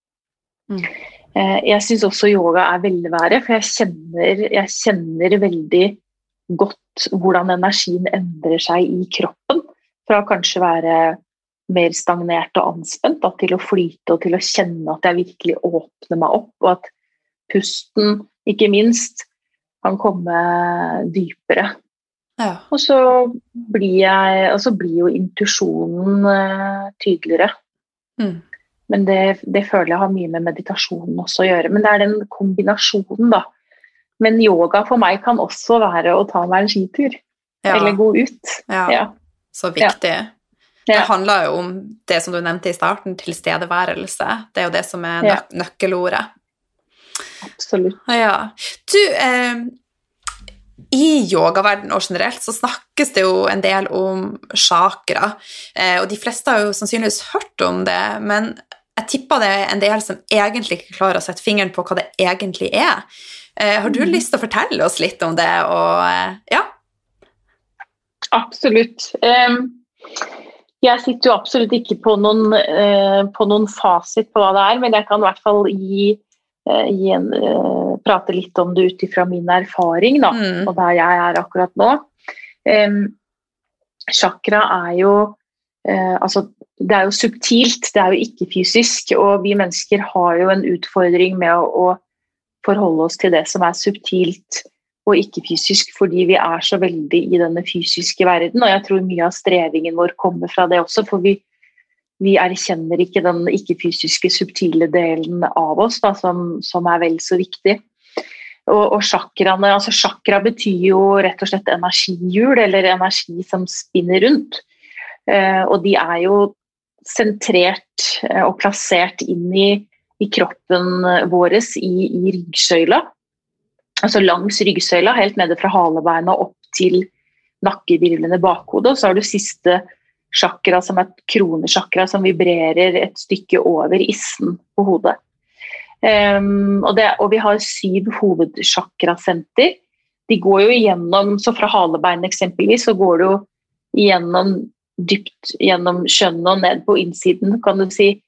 Jeg synes også yoga er velvære, for jeg kjenner veldig godt hvordan energien endrer seg i kroppen, fra å kanskje være mer stagnert og anspent, til å flyte og til å kjenne at jeg virkelig åpner meg opp, og at pusten, ikke minst, kan komme dypere. Ja. Og så blir jo intuisjonen tydeligere. Men det føler jeg har mye med meditasjonen også å gjøre, men det er den kombinasjonen da. Men yoga for meg kan også være å ta meg en skitur, eller gå ut. Ja. Så viktig. Ja. Det handler jo om det som du nevnte i starten, tilstedeværelse. Det er jo det som er nøkkelordet. Absolutt. Ja. Du, i yogaverden og generelt så snakkes det jo en del om chakra, og de fleste har jo sannsynligvis hørt om det, men jeg tipper det er en del som egentlig ikke klarer å sette fingeren på hva det egentlig er. Har du lyst til å fortelle oss litt om det? Og, ja? Absolutt. Jeg sitter jo absolutt ikke på noen fasit på hva det er, men jeg kan i hvert fall prate litt om det utifra min erfaring, da, og der jeg er akkurat nå. Chakra er jo, det er jo subtilt, det er jo ikke fysisk, og vi mennesker har jo en utfordring med å forholde oss til det som er subtilt og ikke fysisk, fordi vi er så veldig i denne fysiske verden, og jeg tror mye av strevingen vår kommer fra det også, for vi erkjenner ikke den ikke-fysiske subtile delen av oss, da, som er vel så viktig. Og chakraene, altså chakra betyr jo rett og slett energihjul, eller energi som spinner rundt, og de er jo sentrert og plassert inn i kroppen vår i ryggsøyla, altså langs ryggsøyla, helt nede fra halebeina opp til nakkevirvlene bakhodet, og så har du siste chakra som er kronechakra som vibrerer et stykke over issen på hodet. Og vi har 7 hovedchakrasenter. De går jo igjennom, så fra halebein eksempelvis, så går det jo igjennom dypt gjennom skjønnet og ned på innsiden, kan du si,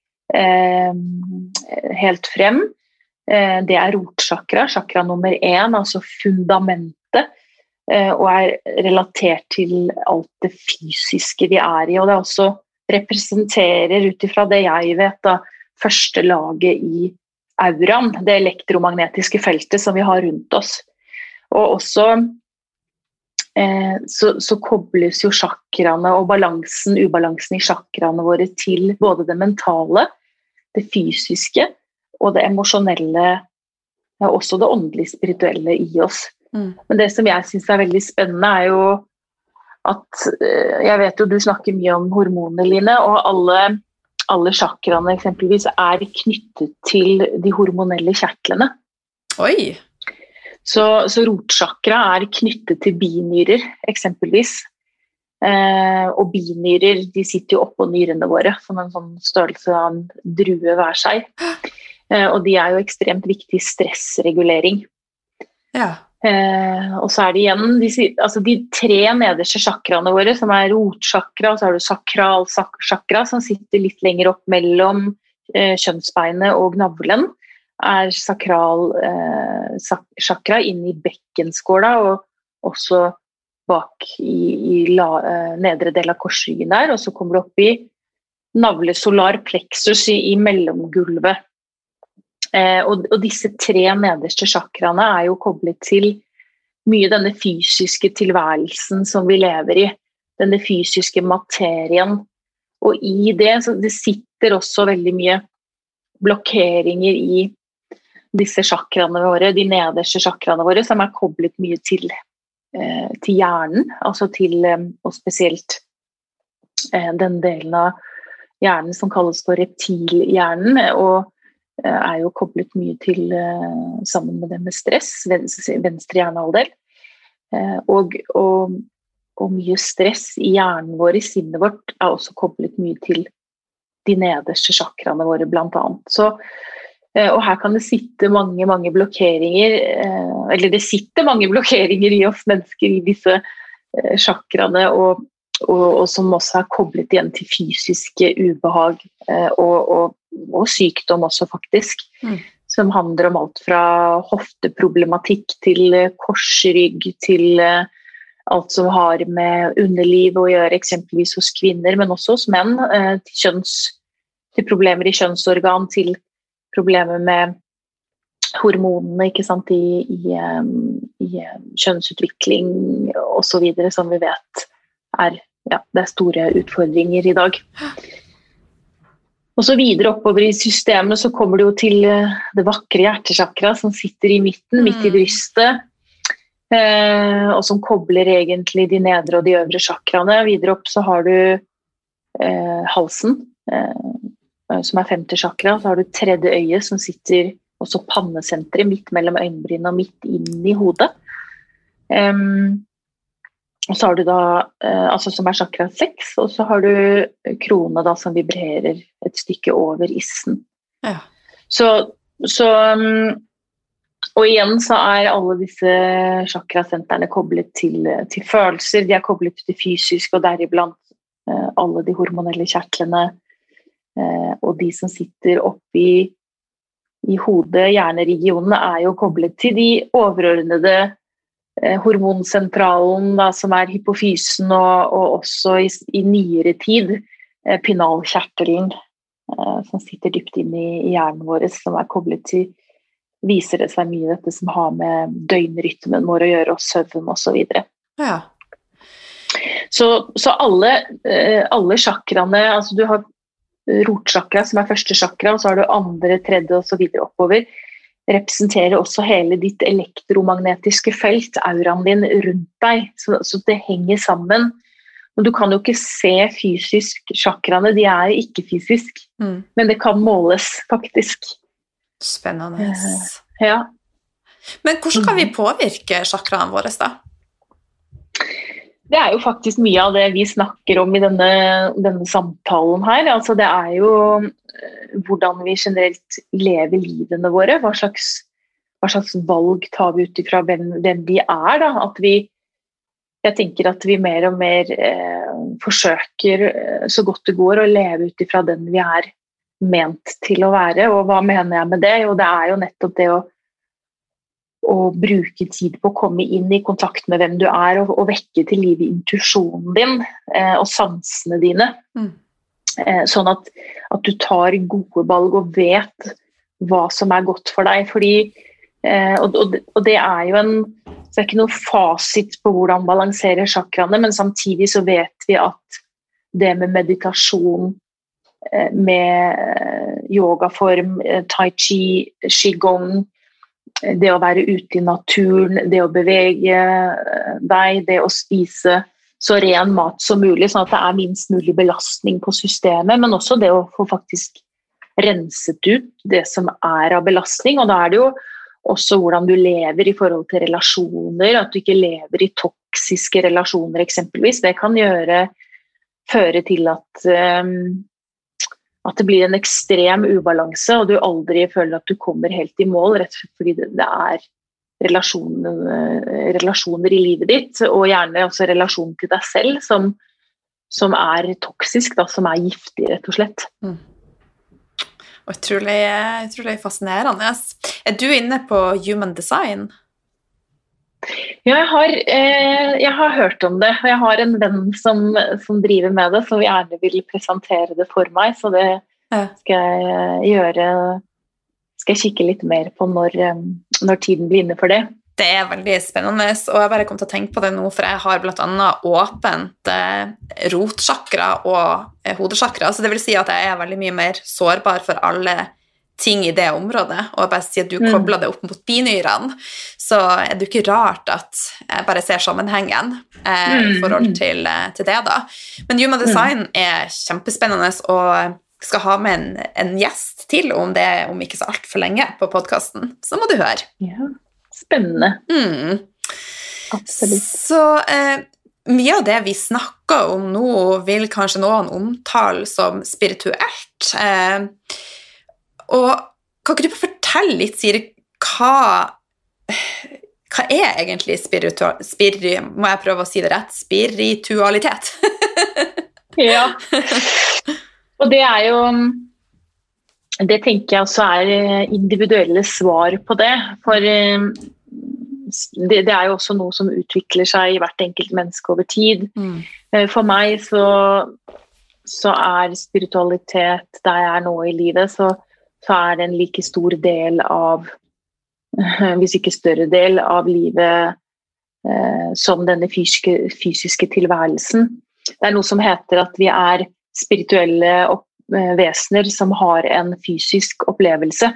helt frem. Det er rotchakra, chakra nummer 1, altså fundamentet, og er relatert til alt det fysiske vi er i, og det også representerer utifra det jeg vet da, første laget i auraen, det elektromagnetiske feltet som vi har rundt oss. Og også så kobles jo chakraene og ubalansen i chakraene våre til både det mentale, det fysiske og det emosjonelle, også det åndelige, spirituelle i oss. Men det som jeg synes veldig spennende jo at, jeg vet jo du snakker mye om hormoner, Line, og alle chakraene eksempelvis knyttet til de hormonelle kjertlene. Oi! Så rotchakra knyttet til binyrer, eksempelvis. Og binyrer, de sitter jo oppå nyrene våre, som en sånn størrelse av en drue hver seg. Og de jo ekstremt viktig stressregulering. Ja. Og så det igjen de 3 nederste chakraene våre, som rotchakra, og så har du sakral chakra, som sitter litt lenger opp mellom kjønnsbeinet og navlen, sakral chakra inne i bekkenskåla, og også bak i nedre del av korsryggen der, og så kommer du opp i navle solar plexus i mellomgulvet. Og disse 3 nederste chakraene jo koblet til mye denne fysiske tilværelsen som vi lever i, denne fysiske materien, og i det, så det sitter også veldig mye blokkeringer i disse chakraene våre, de nederste chakraene våre, som koblet mye til hjernen, altså til, og spesielt den delen av hjernen som kalles for reptilhjernen, og jo koblet mye til, sammen med det med stress, venstre hjernehalvdel, og mye stress i hjernen vår, i sinnet vårt, også koblet mye til de nederste chakraene våre, blant annet. Så og her kan det sitte mange blokkeringer, eller det sitter mange blokkeringer i oss mennesker i disse chakraene, og som også koblet igjen til fysiske ubehag, og sykdom også faktisk, som handler om alt fra hofteproblematikk til korsrygg, til alt som har med underliv å gjøre, eksempelvis hos kvinner, men også hos menn, til problemer i kjønnsorgan, til problemer med hormonene, ikke sant, i kjønnsutvikling og så videre, som vi vet det store utfordringer i dag. Og så videre oppover i systemet så kommer det jo til det vakre hjertechakra som sitter i midten, midt i brystet, og som kobler egentlig de nedre og de øvre chakraene. Videre opp så har du halsen, som 5. chakra, så har du 3. øye som sitter også pannesentret midt mellom øyenbrynene og midt inn i hodet. Og så har du da, altså som chakra 6, og så har du krone da som vibrerer et stykke over issen. Ja. Og igjen så alle disse chakrasentrene koblet til følelser, de koblet til fysisk, og deriblant alle de hormonelle kjertlene, og de som sitter oppe i hodet, hjerneregionene, jo koblet til de overordnede hormonsentralen da, som hypofysen, og også i nyere tid pinalkjertelen, som sitter dypt inn i hjernen vår, som koblet til, viser det seg mye dette som har med døgnrytmen vår å gjøre, og søvn og så videre. Ja. Så alle chakraene, altså du har rotchakra som 1. chakra, og så har du 2., 3. og så videre oppover, representerer også hele ditt elektromagnetiske felt, auraen din rundt deg, så det henger sammen. Og du kan jo ikke se fysisk chakraene, de ikke fysisk, men det kan måles faktisk. Spennende. Ja. Men hvordan kan vi påvirke chakraene våre da? Det jo faktisk mye av det vi snakker om i denne samtalen her. Altså det jo hvordan vi generelt lever livene våre, hva slags valg tar vi ut ifra hvem vi da. Jeg tenker at vi mer og mer forsøker så godt det går å leve ut ifra den vi ment til å være, og hva mener jeg med det? Jo, det jo nettopp det å bruke tid på å komme inn i kontakt med hvem du og vekke til liv i intuisjonen din og sansene dine. Sånn at du tar gode valg og vet hva som godt for deg. Fordi, og det jo Så det ikke noe fasit på hvordan balansere chakraene, men samtidig så vet vi at det med meditasjon, med yogaform, tai chi, qigong, det å være ute i naturen, det å bevege deg, det å spise så ren mat som mulig, sånn at det minst mulig belastning på systemet, men også det å få faktisk renset ut det som av belastning, og da det jo også hvordan du lever i forhold til relasjoner, at du ikke lever i toksiske relasjoner eksempelvis. Det kan føre til at det blir en ekstrem ubalanse, og du aldri føler at du kommer helt i mål, rett og slett fordi det relasjoner i livet ditt, og gjerne også relasjon til deg selv, som toksisk, da, som giftig, rett og slett. Utrolig fascinerende. Du inne på human design? Ja, jeg har hørt om det, og jeg har en venn som driver med det, som gjerne vil presentere det for meg, så det skal jeg gjøre. Skal jeg kikke litt mer på når tiden blir inne for det. Det veldig spennende, og jeg bare kom til å tenke på det nå, for jeg har blant annet åpent rotsjakra og hodesjakra, så det vil si at jeg veldig mye mer sårbar for alle ting i det området, og jeg bare sier at du kobler det opp mot binyrene, så det jo ikke rart at jeg bare ser sammenhengen i forhold til det da. Men human design kjempespennende, og skal ha med en gjest til om det om ikke så alt for lenge på podcasten, så må du høre. Ja. Spennende. Absolutt. Så mye av det vi snakker om nå vil kanskje noen omtale som spirituelt. Og kan ikke du fortelle litt, Siri, hva egentlig må jeg prøve å si det rett? Spiritualitet? Ja. Og det jo det tenker jeg også individuelle svar på det, for det jo også noe som utvikler seg i hvert enkelt menneske over tid. For meg så spiritualitet der jeg nå i livet, så det en like stor del av, hvis ikke større del av livet som denne fysiske tilværelsen. Det noe som heter at vi spirituelle vesener som har en fysisk opplevelse.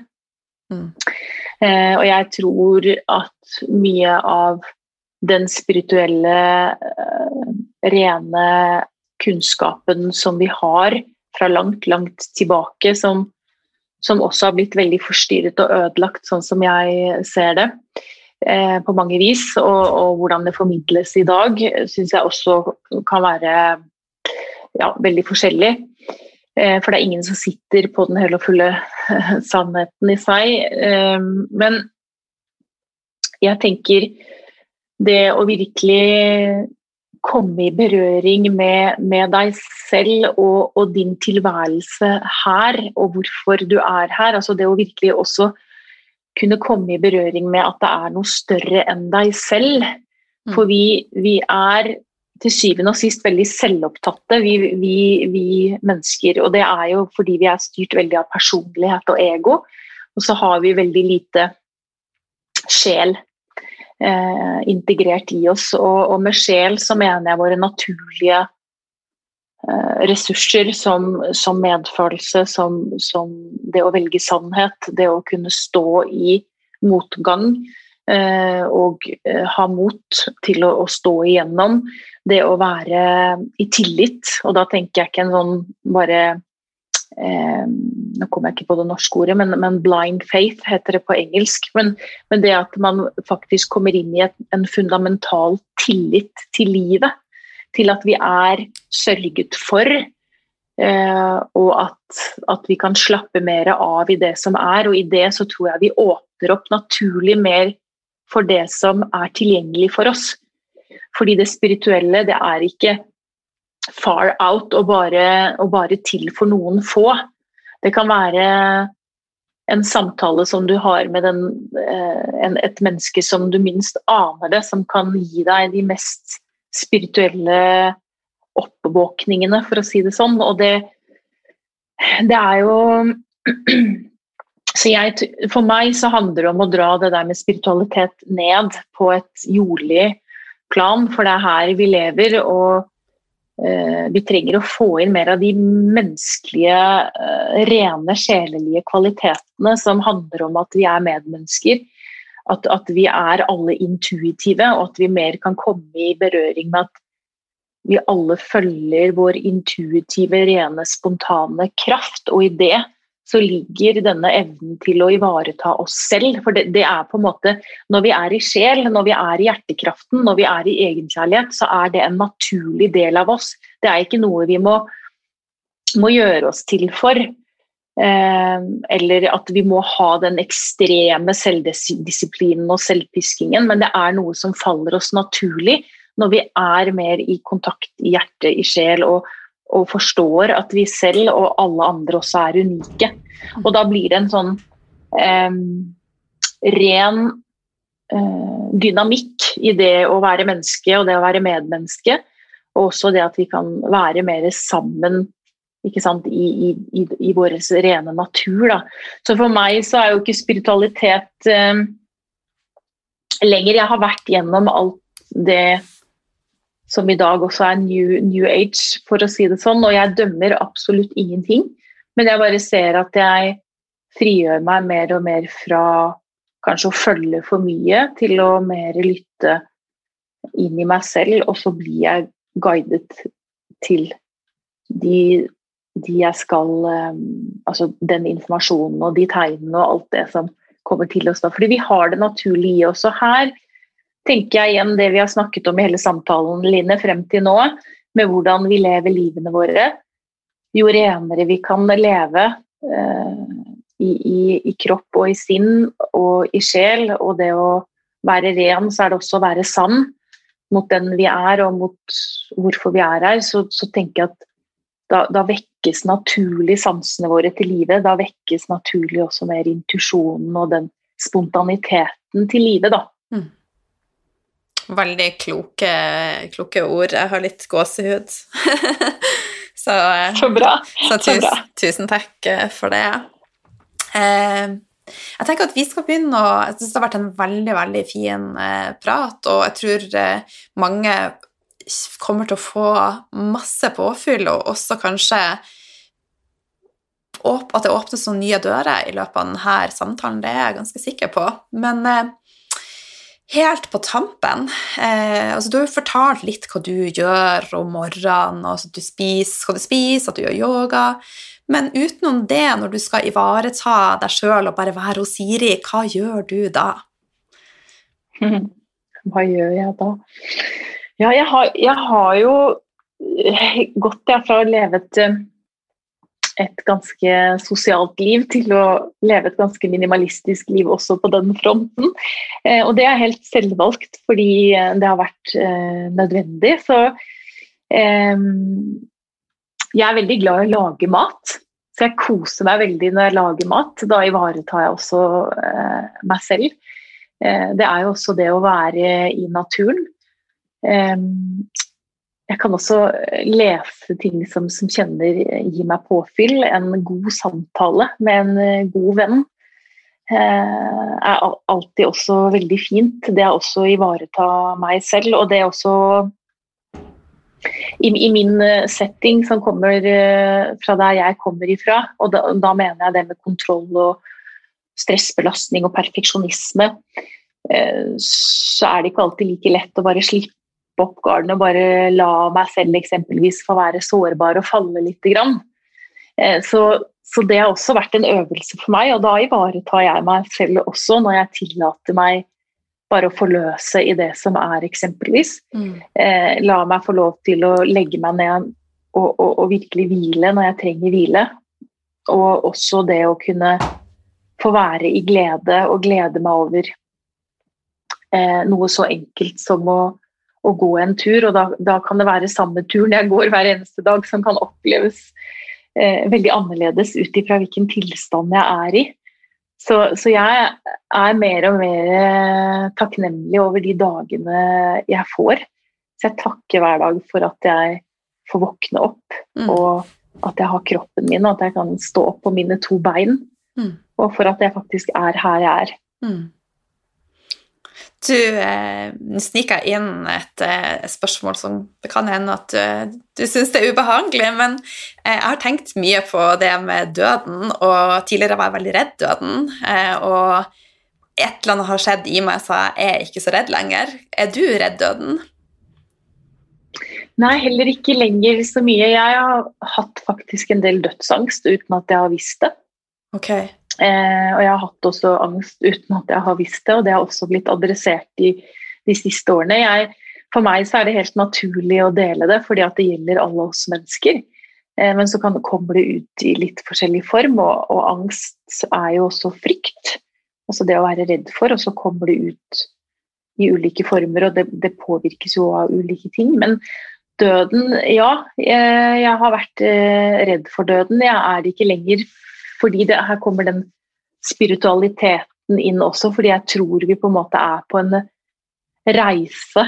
Og jeg tror at mye av den spirituelle rene kunnskapen som vi har fra langt, langt tilbake, som også har blitt veldig forstyrret og ødelagt, sånn som jeg ser det, på mange vis, og hvordan det formidles i dag, synes jeg også kan være veldig forskjellig. For det ingen som sitter på den hele og fulle sannheten i seg. Men jeg tenker det å virkelig komme i berøring med deg selv og din tilværelse her, og hvorfor du her. Altså det å virkelig også kunne komme i berøring med at det noe større enn deg selv. For vi til syvende og sist veldig selvopptatte, vi mennesker, og det jo fordi vi styrt veldig av personlighet og ego, og så har vi veldig lite sjel integrert i oss, og med sjel så mener jeg våre naturlige ressurser som medfølelse, som det å velge sannhet, det å kunne stå i motgang, og ha mot til å stå igjennom, det å være i tillit, og da tenker jeg ikke en sånn bare, nå kommer jeg ikke på det norske ordet, men blind faith heter det på engelsk, men det at man faktisk kommer inn i en fundamental tillit til livet, til at vi sørget for, og at vi kan slappe mer av i det som og i det så tror jeg vi åpner opp naturlig mer for det som tilgjengelig for oss. Fordi det spirituelle, det ikke far out og bare til for noen få. Det kan være en samtale som du har med et menneske som du minst aner det, som kan gi deg de mest spirituelle oppvåkningene, for å si det sånn. Og det jo Så for meg så handler det om å dra det der med spiritualitet ned på et jordlig plan, for det her vi lever, og vi trenger å få inn mer av de menneskelige, rene, sjelelige kvalitetene som handler om at vi medmennesker, at vi alle intuitive, og at vi mer kan komme i berøring med at vi alle følger vår intuitive, rene, spontane kraft, og i det så ligger denne evnen til å ivareta oss selv, for det på en måte, når vi i sjel, når vi i hjertekraften, når vi i egenkjærlighet, så det en naturlig del av oss. Det ikke noe vi må gjøre oss til for, eller at vi må ha den ekstreme selvdisiplinen og selvpiskingen, men det noe som faller oss naturlig, når vi mer i kontakt i hjerte, i sjel, og forstår at vi selv og alle andre også unike. Og da blir det en sånn ren dynamikk i det å være menneske og det å være medmenneske, og også det at vi kan være mer sammen, ikke sant, i vår rene natur. Da. Så for meg så jo ikke spiritualitet lenger. Jeg har vært gjennom alt det som i dag også new age, for å si det sånn, og jeg dømmer absolutt ingenting, men jeg bare ser at jeg frigjør meg mer og mer fra kanskje å følge for mye, til å mer lytte inn i meg selv, og så blir jeg guidet til de jeg skal, altså den informasjonen og de tegnene og alt det som kommer til oss da, fordi vi har det naturlig i oss, og her tenker jeg igjen det vi har snakket om i hele samtalen, Line, frem til nå, med hvordan vi lever livene våre. Jo renere vi kan leve i kropp og i sinn og i sjel, og det å være ren, så det også å være sann mot den vi og mot hvorfor vi her, så tenker jeg at da vekkes naturlig sansene våre til livet, da vekkes naturlig også mer intuisjonen og den spontaniteten til livet, da. Veldig kloke ord. Jeg har litt gåsehud. så bra. Tusen takk for det. Jeg tenker at vi skal begynne jeg synes det har vært en veldig, veldig fin prat, og jeg tror mange kommer til å få masse påfyll, og også kanskje at det åpnes noen nye dører i løpet av denne samtalen, det jeg ganske sikker på. Men helt på tampen, altså du har jo fortalt litt hva du gjør om morgenen, altså hva du spiser, at du gjør yoga, men utenom det, når du skal ivareta deg selv og bare være hos Siri, hva gjør du da? Hva gjør jeg da? Ja, jeg har jo gått fra å leve et ganske sosialt liv til å leve et ganske minimalistisk liv også på den fronten. Og det helt selvvalgt, fordi det har vært nødvendig. Så jeg veldig glad i å lage mat, så jeg koser meg veldig når jeg lager mat. Da ivaretar jeg også meg selv. Det jo også det å være i naturen. Jeg kan også lese ting som gir meg påfyll. En god samtale med en god venn alltid også veldig fint. Det også å ivareta meg selv, og det også i min setting som kommer fra der jeg kommer ifra, og da mener jeg det med kontroll og stressbelastning og perfeksjonisme, så det ikke alltid like lett å bare slippe opp garden og bare la meg selv eksempelvis få være sårbar og falle litt grann. Så det har også vært en øvelse for meg, og da ivaretar jeg meg selv også når jeg tillater meg bare å forløse i det som eksempelvis. La meg få lov til å legge meg ned og virkelig hvile når jeg trenger hvile, og også det å kunne få være i glede og glede meg over noe så enkelt som å gå en tur, og da kan det være samme turen jeg går hver eneste dag, som kan oppleves veldig annerledes ut ifra hvilken tilstand jeg i. Så jeg mer og mer takknemlig over de dagene jeg får. Så jeg takker hver dag for at jeg får våkne opp, og at jeg har kroppen min, og at jeg kan stå opp på mine 2 bein, og for at jeg faktisk er her jeg er. Du, sniker inn et spørsmål som det kan hende at du synes det er ubehagelig, men jeg har tenkt mye på det med døden, og tidligere var jeg veldig redd døden, og et eller annet har skjedd i meg, så jeg er ikke så redd lenger. Er du redd døden? Nei, heller ikke lenger så mye. Jeg har hatt faktisk en del dødsangst uten at jeg har visst det. Ok. Og jeg har hatt også angst uten at jeg har visst det, og det har også blitt adressert i de siste årene. For meg så er det helt naturlig å dele det, fordi at det gjelder alle oss mennesker. Men så kommer det ut i litt forskjellig form, og angst er jo også frykt. Altså det å være redd for, og så kommer det ut i ulike former, og det påvirkes jo av ulike ting. Men døden, ja, jeg har vært redd for døden. Jeg er det ikke lenger, fordi her kommer den spiritualiteten inn også, fordi jeg tror vi på en måte er på en reise,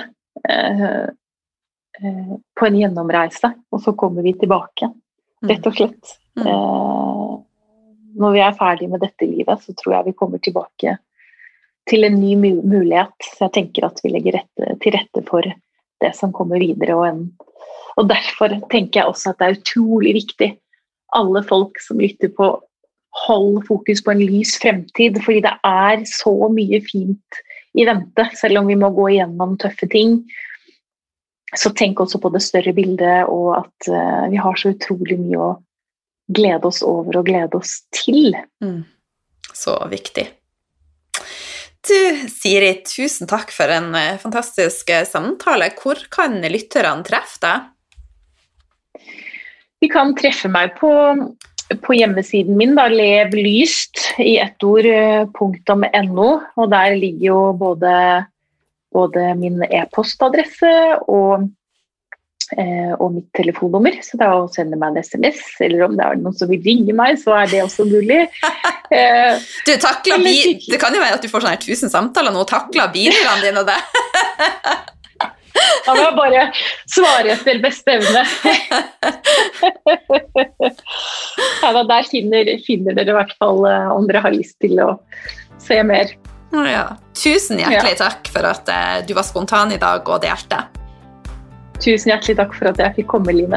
på en gjennomreise, og så kommer vi tilbake, rett og slett. Når vi er ferdige med dette livet, så tror jeg vi kommer tilbake til en ny mulighet. Så jeg tenker at vi legger til rette for det som kommer videre. Og derfor tenker jeg også at det er utrolig viktig. Alle folk som lytter på, hold fokus på en lys fremtid, fordi det er så mye fint i vente, selv om vi må gå igjennom tøffe ting. Så tenk også på det større bildet, og at vi har så utrolig mye å glede oss over og glede oss til. Så viktig. Du, Siri, tusen takk for en fantastisk samtale. Hvor kan lytterne treffe deg? Vi kan treffe meg på hjemmesiden min, da, levlyst i ett ord.no, og der ligger jo både min e-postadresse og mitt telefonnummer, så det er å sende meg en SMS, eller om det er noen som vil ringe meg, så er det også mulig. Du takler det kan jo være at du får sånne 1000 samtaler nå, takler bilene dine det. Da må jeg bare svare etter beste evne. Ja, der finner dere i hvert fall om dere har lyst til å se mer. Ja. Tusen hjertelig takk for at du var spontan i dag og delte. Tusen hjertelig takk for at jeg fikk komme, Line.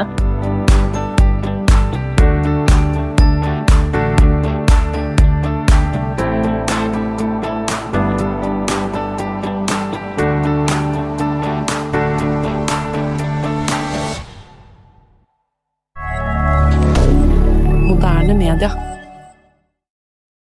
Moderne media.